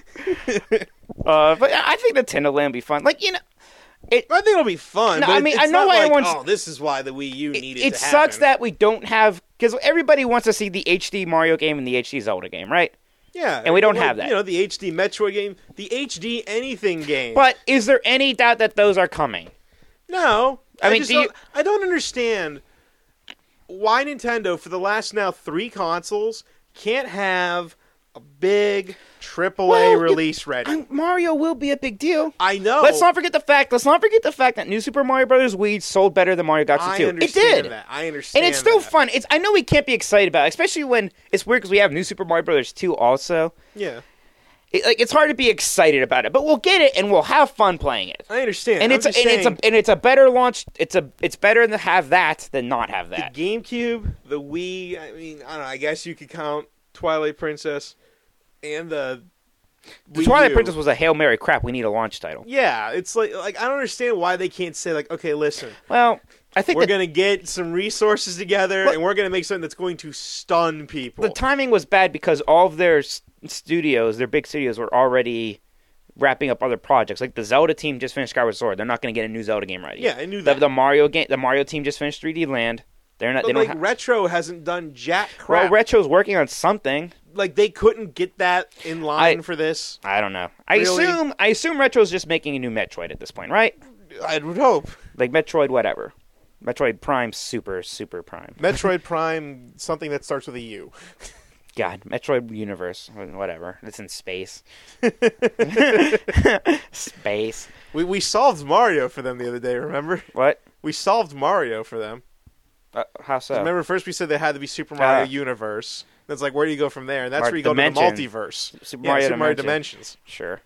But I think Nintendo Land would be fun. I think it'll be fun. No, but I mean, I know why everyone's. Oh, this is why the Wii U needed to happen. It sucks that we don't have because everybody wants to see the HD Mario game and the HD Zelda game, right? Yeah, and we don't have that. The HD Metroid game, the HD anything game. But is there any doubt that those are coming? No, I mean, I don't understand why Nintendo for the last now 3 consoles can't have a big AAA release ready. Mario will be a big deal. I know. Let's not forget the fact that New Super Mario Bros. Wii sold better than Mario Galaxy 2. It did. I understand. And it's still fun. I know we can't be excited about it, especially when it's weird because we have New Super Mario Bros. 2 also. Yeah. It's hard to be excited about it, but we'll get it and we'll have fun playing it. I understand. And it's a better launch. It's better to have that than not have that. The GameCube, the Wii. I mean, I don't know. I guess you could count Twilight Princess and the Twilight Princess was a Hail Mary crap. We need a launch title. Yeah, it's like I don't understand why they can't say okay, listen. Well, I think we're going to get some resources together and we're going to make something that's going to stun people. The timing was bad because all of their studios, their big studios, were already wrapping up other projects. Like the Zelda team just finished Skyward Sword. They're not going to get a new Zelda game ready. Yeah, I knew that. The Mario team just finished 3D Land. They're not. But They don't. like Retro hasn't done jack crap. Well, Retro's working on something. Like they couldn't get that in line for this. I don't know. Really? I assume Retro's just making a new Metroid at this point, right? I would hope. Like Metroid, whatever. Metroid Prime, Super Prime. Metroid Prime, something that starts with a U. God, Metroid Universe, whatever. It's in space. Space. We solved Mario for them the other day. Remember? What? We solved Mario for them. How so? Remember, first we said they had to be Super Mario Universe. That's like, where do you go from there? And that's where you go to the multiverse. Super Mario Dimensions. Sure.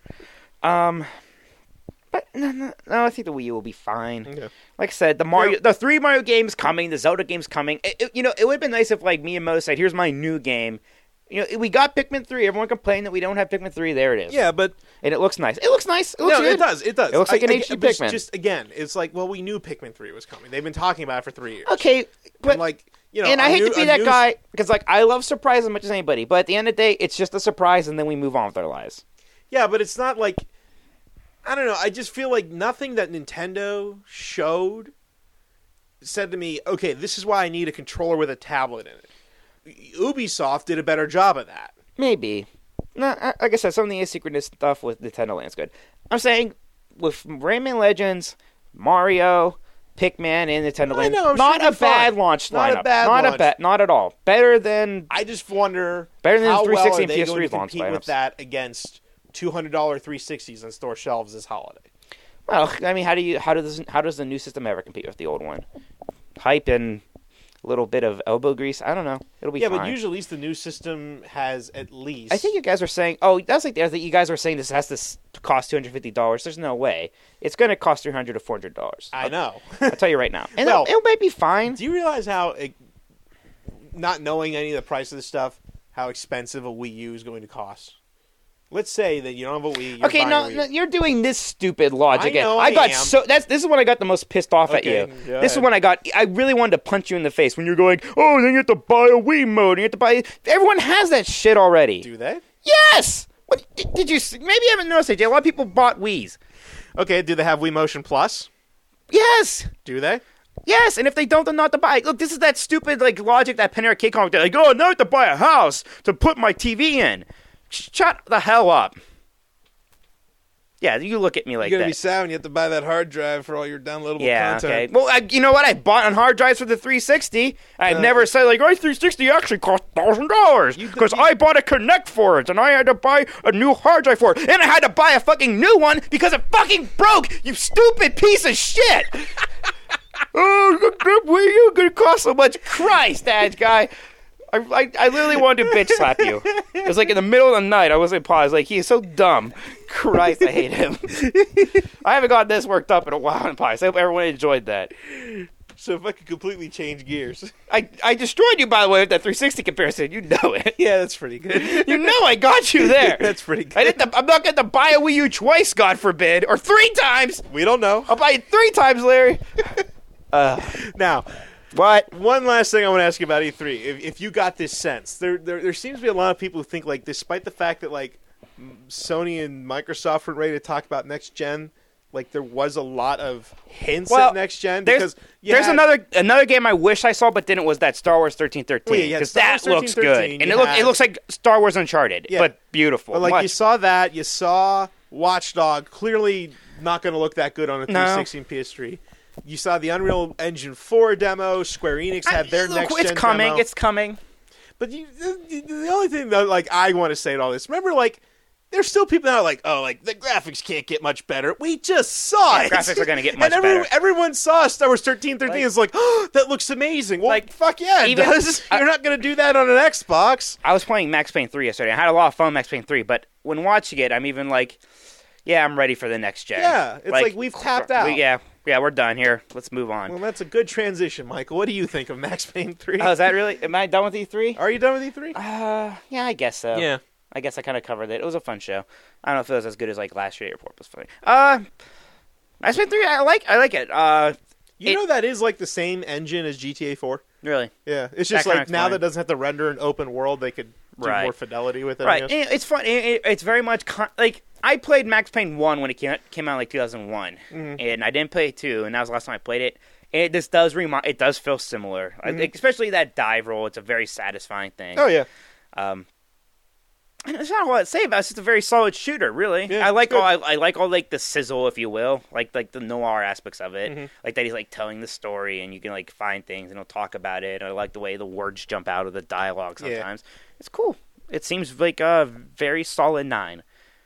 But no, I think the Wii U will be fine. Okay. Like I said, the 3 Mario games coming, the Zelda games coming. It would have been nice if like Miyamoto said, "Here's my new game." We got Pikmin 3. Everyone complained that we don't have Pikmin 3. There it is. Yeah, but and it looks nice. It looks nice. It looks good. It does. It does. It looks like an HD Pikmin. Just again, it's like, well, we knew Pikmin 3 was coming. They've been talking about it for 3 years. Okay, but and like. And I hate to be that guy because like I love surprise as much as anybody, but at the end of the day, it's just a surprise, and then we move on with our lives. Yeah, but it's not like, I don't know. I just feel like nothing that Nintendo showed said to me, okay, this is why I need a controller with a tablet in it. Ubisoft did a better job of that. Maybe. No, like I said, some of the asynchronous stuff with Nintendo Land's good. I'm saying with Rayman Legends, Mario, Pikmin, and Nintendo Land, not a bad launch lineup. Not at all. Better than. I just wonder better than how 360 well are and they PS3 going to launch compete lineups. with that against $200 360s on store shelves this holiday. Well, I mean, how does the new system ever compete with the old one? Hype and a little bit of elbow grease. I don't know. It'll be fine. Yeah, but usually at least the new system has at least. I think you guys are saying. Oh, that's like that. You guys are saying this has to cost $250. There's no way. It's going to cost $300 to $400. I know. I'll tell you right now, and well, it might be fine. Do you realize how, not knowing any of the price of this stuff, how expensive a Wii U is going to cost? Let's say that you don't have a Wii. No, you're doing this stupid logic. I am. This is when I got the most pissed off at you. This is when I really wanted to punch you in the face when you're going, oh, then you have to buy a Wii mode. You have to buy. Everyone has that shit already. Do they? Yes. What did you? Maybe you haven't noticed it. A lot of people bought Wiis. Okay. Do they have Wii Motion Plus? Yes. Do they? Yes, and if they don't, they're not to buy. Look, this is that stupid like logic that Panera K Kong did. Like, oh, now I have to buy a house to put my TV in. Shut the hell up. Yeah, you look at me like that. You're going to be sad when you have to buy that hard drive for all your downloadable content. Okay. Well, you know what? I bought on hard drives for the 360. I've never said, like, oh, 360 actually cost $1,000 because I bought a Kinect for it, and I had to buy a new hard drive for it, and I had to buy a fucking new one because it fucking broke, you stupid piece of shit. Oh, Wii U going to cost so much. Christ, Edge guy. I literally wanted to bitch slap you. It was like in the middle of the night. I wasn't paused. Like, he is so dumb. Christ, I hate him. I haven't gotten this worked up in a while in Pies. I hope everyone enjoyed that. So if I could completely change gears. I destroyed you, by the way, with that 360 comparison. You know it. Yeah, that's pretty good. You know I got you there. That's pretty good. I'm not going to buy a Wii U twice, God forbid. Or 3 times. We don't know. I'll buy it 3 times, Larry. Now... What? One last thing I want to ask you about E3. If you got this sense, there seems to be a lot of people who think, like, despite the fact that, like, Sony and Microsoft were ready to talk about next gen, like, there was a lot of hints at next gen. Because there's another game I wish I saw, but didn't, was that Star Wars 1313. Because that looks good. And it looks like Star Wars Uncharted, but beautiful. But, like, you saw that. You saw Watch Dogs. Clearly not going to look that good on a 360 and PS3. You saw the Unreal Engine 4 demo. Square Enix had their next-gen demo. It's coming. But the only thing that, like, I want to say to all this, remember, like, there's still people that are like, oh, like, the graphics can't get much better. We just saw it. Graphics are going to get much better. Everyone saw Star Wars 1313 it's like, oh, that looks amazing. Well, like, fuck yeah, it does. You're not going to do that on an Xbox. I was playing Max Payne 3 yesterday. I had a lot of fun with Max Payne 3, but when watching it, I'm even like, yeah, I'm ready for the next gen. Yeah, it's like we've tapped out. Yeah, we're done here. Let's move on. Well, that's a good transition, Michael. What do you think of Max Payne 3? Oh, is that really? Am I done with E3? Are you done with E3? Yeah, I guess so. Yeah. I guess I kind of covered it. It was a fun show. I don't know if it was as good as, like, last year. Report was funny. Max Payne 3, I like it. You know that is, like, the same engine as GTA 4? Really? Yeah. It's just, like, now that it doesn't have to render an open world, they could do more fidelity with it. Right. It's fun. It's very much, like... I played Max Payne 1 when it came out in like 2001, and I didn't play 2, and that was the last time I played it. This does it does feel similar, especially that dive roll. It's a very satisfying thing. Oh yeah. And there's not a lot to say about it. It's just a very solid shooter, really. Yeah, I like all like the sizzle, if you will, like the noir aspects of it. Like that he's like telling the story, and you can like find things, and he'll talk about it. I like the way the words jump out of the dialogue sometimes. Yeah. It's cool. It seems like a very solid 9.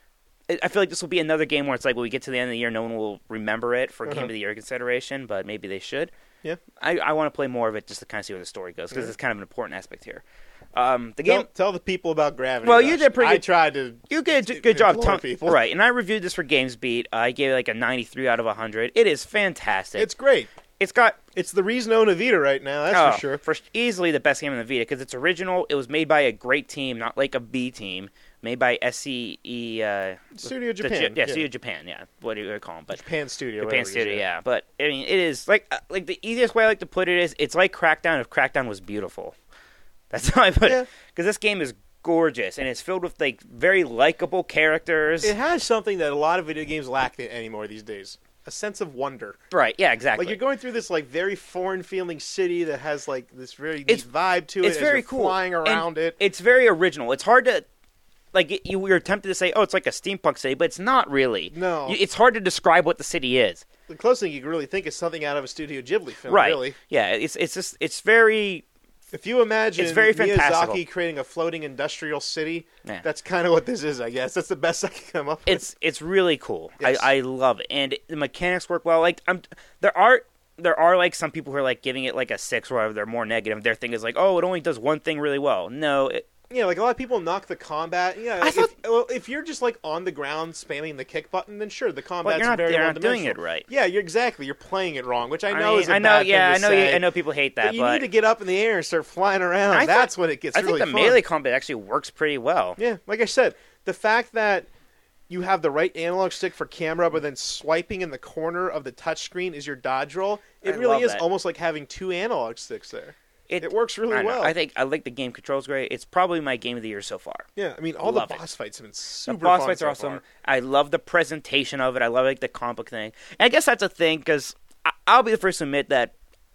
I feel like this will be another game where it's like when we get to the end of the year, no one will remember it for Game of the Year consideration, but maybe they should. Yeah. I want to play more of it just to kind of see where the story goes, because it's kind of an important aspect here. The game. Tell the people about Gravity Well, Rush. you did pretty. I tried to. You did a good job, people. Right? And I reviewed this for GamesBeat. I gave it like a 93 out of 100. It is fantastic. It's great. It's the reason to own a Vita right now. That's for sure. Easily the best game on the Vita because it's original. It was made by a great team, not like a B team. Made by SCE Studio Japan. Studio Japan. Yeah, what do you call them? But Japan Studio. Japan Studio. Yeah, but I mean, it is like the easiest way I like to put it is it's like Crackdown if Crackdown was beautiful. That's how I put it. Because this game is gorgeous and it's filled with like very likable characters. It has something that a lot of video games lack anymore these days. A sense of wonder. Right, yeah, exactly. Like you're going through this like very foreign feeling city that has like this very deep vibe to it. It's very cool. Flying around it. It's very original. It's hard to you're tempted to say, oh, it's like a steampunk city, but it's not really. No. It's hard to describe what the city is. The closest thing you can really think is something out of a Studio Ghibli film, right. really. Yeah, it's very... If you imagine it's very Miyazaki creating a floating industrial city, that's kind of what this is, I guess. That's the best I can come up with. It's really cool. Yes. I love it. And the mechanics work well. Like there are like some people who are like giving it like a 6 or whatever. They're more negative. Their thing is like, oh, it only does one thing really well. No, like a lot of people knock the combat. Yeah, if you're just like on the ground spamming the kick button, then sure, the combat's very you're one-dimensional. not doing it right. Yeah, you're playing it wrong, which I know is a bad thing to say. I know people hate that, but you need to get up in the air and start flying around. That's when it gets really fun. I think the melee combat actually works pretty well. Yeah, like I said, the fact that you have the right analog stick for camera, but then swiping in the corner of the touchscreen is your dodge roll. It really is almost like having 2 analog sticks there. It works really well. I like the game controls great. It's probably my game of the year so far. Yeah, I mean, all the boss fights have been super fun. The boss fun fights are awesome. I love the presentation of it. I love like the comic book thing. And I guess that's a thing because I'll be the first to admit that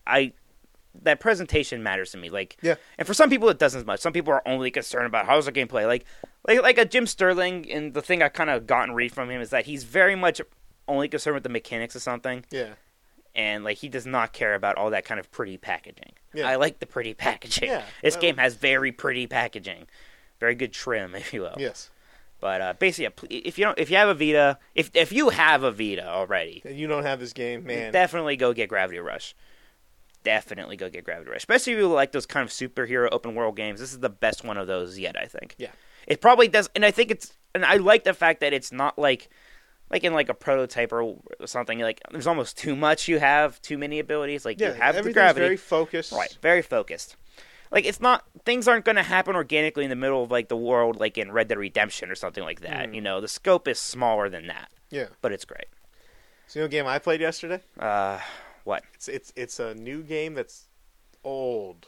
that presentation matters to me. Like, yeah. And for some people, it doesn't as much. Some people are only concerned about how's the gameplay. Like a Jim Sterling, and the thing I kind of gotten read from him is that he's very much only concerned with the mechanics of something. Yeah. And like he does not care about all that kind of pretty packaging. Yeah. I like the pretty packaging. Yeah. This game has very pretty packaging, very good trim, if you will. Yes. But basically, if you have a Vita, if you have a Vita already, and you don't have this game, man, definitely go get Gravity Rush. Definitely go get Gravity Rush, especially if you like those kind of superhero open world games. This is the best one of those yet, I think. Yeah. It probably does, and I think and I like the fact that it's not like in like a prototype or something, like there's almost too much. You have too many abilities. Like you have the gravity. Very focused. Right, very focused. Like it's not, things aren't going to happen organically in the middle of like the world, like in Red Dead Redemption or something like that. You know, the scope is smaller than that. Yeah, but it's great. So you know, a game I played yesterday. What? It's a new game that's old.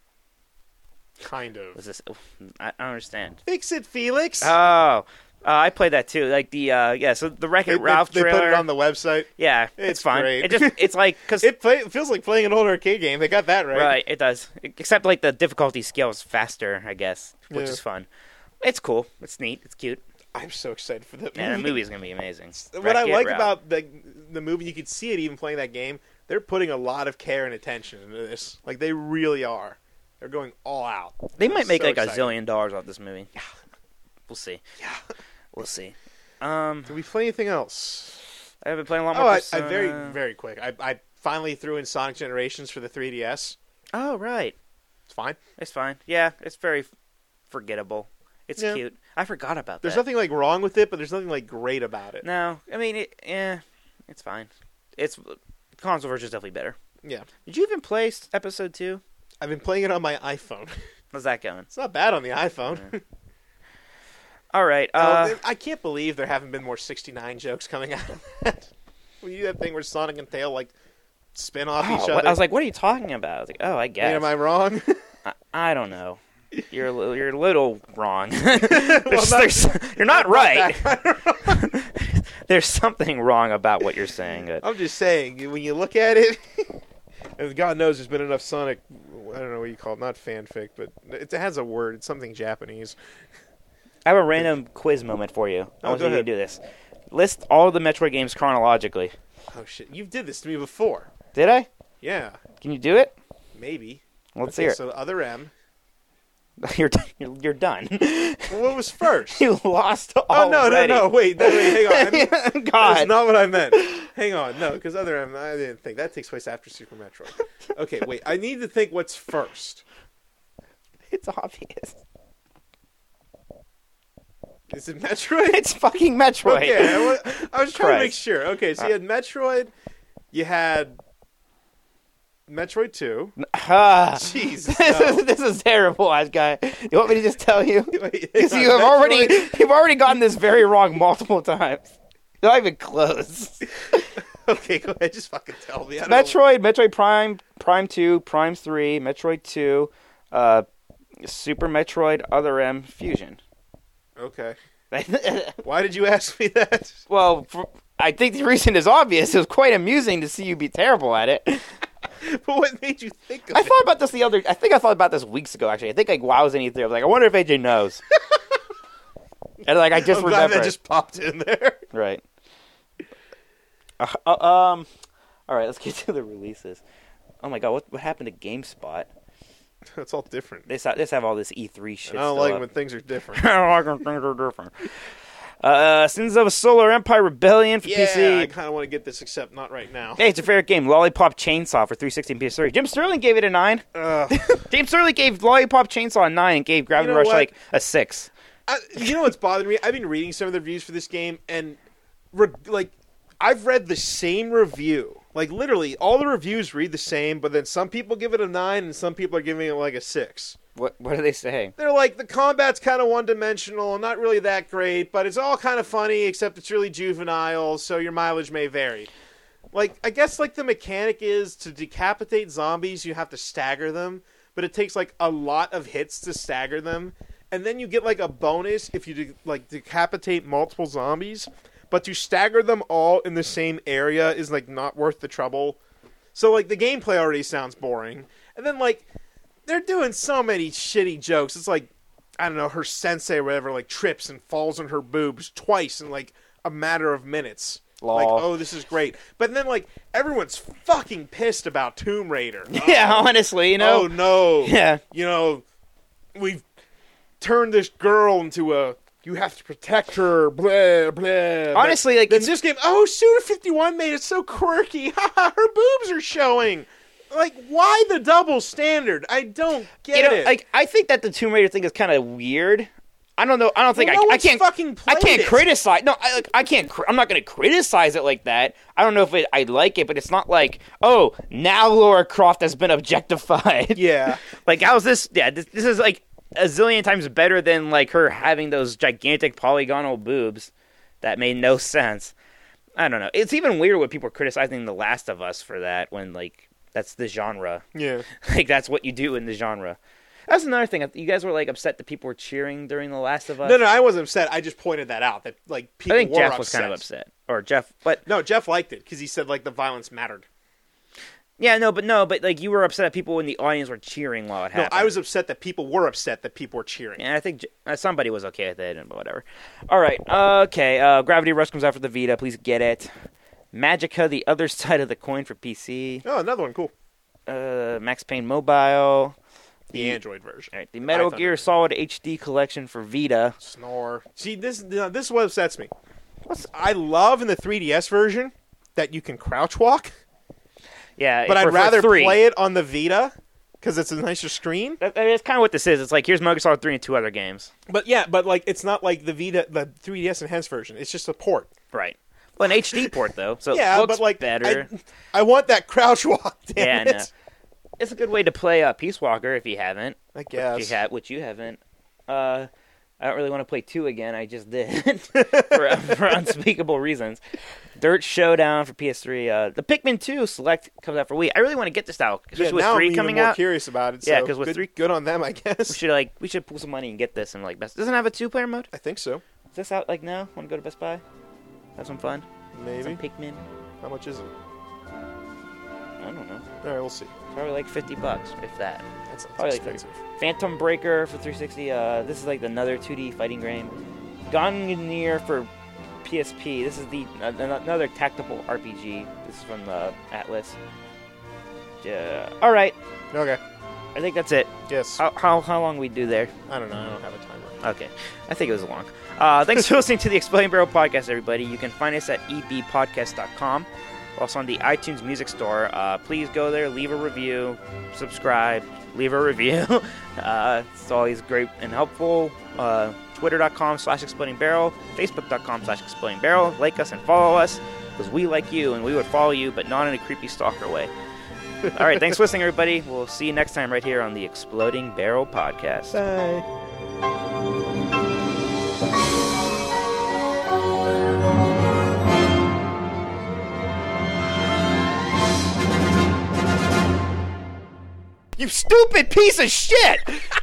Kind of. Was this? I don't understand. Fix It, Felix. Oh. I played that too. Like the so the Wreck-It Ralph trailer. They put it on the website. Yeah, it's fine. Great. It's like because it feels like playing an old arcade game. They got that right. Right, it does. Except like the difficulty scale is faster, I guess, which is fun. It's cool. It's neat. It's cute. I'm so excited for that movie. Yeah, the movie's gonna be amazing. What I like about the movie, you could see it even playing that game. They're putting a lot of care and attention into this. Like they really are. They're going all out. They might make like $1 zillion off this movie. Yeah. We'll see. Yeah. We'll see. Did we play anything else? I've been playing a lot more Persona. I very quick. I finally threw in Sonic Generations for the 3DS. Oh, right. It's fine. It's fine. Yeah, it's very forgettable. It's cute. I forgot about that. There's nothing like wrong with it, but there's nothing like great about it. No, I mean, it's fine. The console version is definitely better. Yeah. Did you even play episode 2? I've been playing it on my iPhone. How's that going? It's not bad on the iPhone. Yeah. All right. I can't believe there haven't been more 69 jokes coming out of that. When you do that thing where Sonic and Tail like spin off each other. I was like, "What are you talking about?" I was like, "Oh, I guess." Am I wrong? I don't know. You're a little wrong. You're not right. There's something wrong about what you're saying. I'm just saying, when you look at it, And God knows there's been enough Sonic, I don't know what you call it, not fanfic, but it has a word. It's something Japanese. I have a random quiz moment for you. I want you to do this. List all the Metroid games chronologically. Oh, shit. You did this to me before. Did I? Yeah. Can you do it? Maybe. Let's hear it. So, other M. You're done. Well, what was first? You lost already. No. Wait, hang on. God. That's not what I meant. Hang on. No, because other M, I didn't think. That takes place after Super Metroid. Okay, wait. I need to think what's first. It's obvious. Is it Metroid? It's fucking Metroid. Okay, I was trying to make sure. Okay, so you had Metroid, you had Metroid 2. Jesus, this is terrible, Ash guy. You want me to just tell you? Because you've Metroid. already gotten this very wrong multiple times. You're not even close. Okay, go ahead. Just fucking tell me. Metroid Prime 2, Prime 3, Metroid 2, Super Metroid, Other M, Fusion. Okay. Why did you ask me that? Well, I think the reason is obvious. It was quite amusing to see you be terrible at it. But what made you think of I it? thought about this I think I thought about this weeks ago, actually. I think while I was in E3, I was like, I wonder if AJ knows. And I just I'm remember glad that just popped in there. Right. All right, let's get to the releases. Oh my god, what happened to GameSpot? It's all different. They have all this E3 shit. And I don't like when things are different. I don't like when things are different. Sins of a Solar Empire Rebellion for PC. Yeah, I kind of want to get this, except not right now. Hey, it's your favorite game, Lollipop Chainsaw for 360 and PS3. Jim Sterling gave it a 9. James Sterling gave Lollipop Chainsaw a 9 and gave Gravity Rush like a 6. You know what's bothering me? I've been reading some of the reviews for this game, and I've read the same review. Like, literally, all the reviews read the same, but then some people give it a 9, and some people are giving it like a 6. What are they saying? They're like, the combat's kind of one-dimensional, not really that great, but it's all kind of funny, except it's really juvenile, so your mileage may vary. Like, I guess, like, the mechanic is to decapitate zombies, you have to stagger them, but it takes, like, a lot of hits to stagger them, and then you get, like, a bonus if you, decapitate multiple zombies. But to stagger them all in the same area is, like, not worth the trouble. So, like, the gameplay already sounds boring. And then, like, they're doing so many shitty jokes. It's like, I don't know, her sensei or whatever, like, trips and falls on her boobs twice in, like, a matter of minutes. Lol. Like, oh, this is great. But then, like, everyone's fucking pissed about Tomb Raider. Yeah, honestly, you know. Oh, no. Yeah. You know, we've turned this girl into a... You have to protect her, blah, blah. Honestly, like... Then this game, Suda51 made it so quirky. Haha, her boobs are showing. Like, why the double standard? I don't get it. Like, I think that the Tomb Raider thing is kind of weird. I don't know. I don't think I can't fucking I can't it. criticize. No, I can't. I'm not going to criticize it like that. I don't know if I like it, but it's not like, oh, now Lara Croft has been objectified. Yeah. Like, how's this? Yeah, this is like a zillion times better than like her having those gigantic polygonal boobs that made no sense. I don't know. It's even weirder when people are criticizing The Last of Us for that when like that's the genre. Yeah. Like that's what you do in the genre. That's another thing. You guys were like upset that people were cheering during The Last of Us. No, I wasn't upset. I just pointed that out that like people. I think were Jeff upset. was kind of upset, or Jeff, but no, Jeff liked it because he said like the violence mattered. Yeah, but like you were upset that people in the audience were cheering while it happened. No, I was upset that people were upset that people were cheering. And I think somebody was okay with it, but whatever. All right, okay. Gravity Rush comes out for the Vita. Please get it. Magica: The Other Side of the Coin for PC. Oh, another one, cool. Max Payne Mobile. The Android version. All right, the Metal Gear Solid HD Collection for Vita. Snore. See, this is what upsets me. I love in the 3DS version that you can crouch walk. Yeah, but I'd rather play it on the Vita because it's a nicer screen. That's kind of what this is. It's like here's Metal Gear Solid 3 and 2 other games. But yeah, like it's not like the 3DS enhanced version. It's just a port. Right. Well, an HD port though, so yeah, it looks but like better. I want that crouch walk. Damn it. No. It's a good way to play Peace Walker if you haven't. I guess. Which you haven't. I don't really want to play 2 again. I just did for unspeakable reasons. Dirt Showdown for PS3. The Pikmin 2 Select comes out for Wii. I really want to get this out, especially with 3 coming out. I'm curious about it. Yeah, because with 3, good on them, I guess. We should pull some money and get this and like best. Doesn't it have a 2-player mode? I think so. Is this out like now? Want to go to Best Buy? Have some fun. Maybe. Some Pikmin. How much is it? I don't know. All right, we'll see. Probably like $50, if that. That's Probably like expensive. Phantom Breaker for 360. This is like another 2D fighting game. Gungnir for PSP. This is the another tactical RPG. This is from the Atlas. All right. Okay. I think that's it. Yes. How long we do there? I don't know. I don't have a timer. Okay. I think it was long. Thanks for listening to the Exploding Barrel Podcast, everybody. You can find us at ebpodcast.com. We're also on the iTunes Music Store. Please go there, leave a review, subscribe, leave a review. It's always great and helpful. Twitter.com/explodingbarrel, Facebook.com/explodingbarrel. Like us and follow us, because we like you and we would follow you, but not in a creepy stalker way. All right, thanks for listening, everybody. We'll see you next time right here on the Exploding Barrel Podcast. Bye. You stupid piece of shit!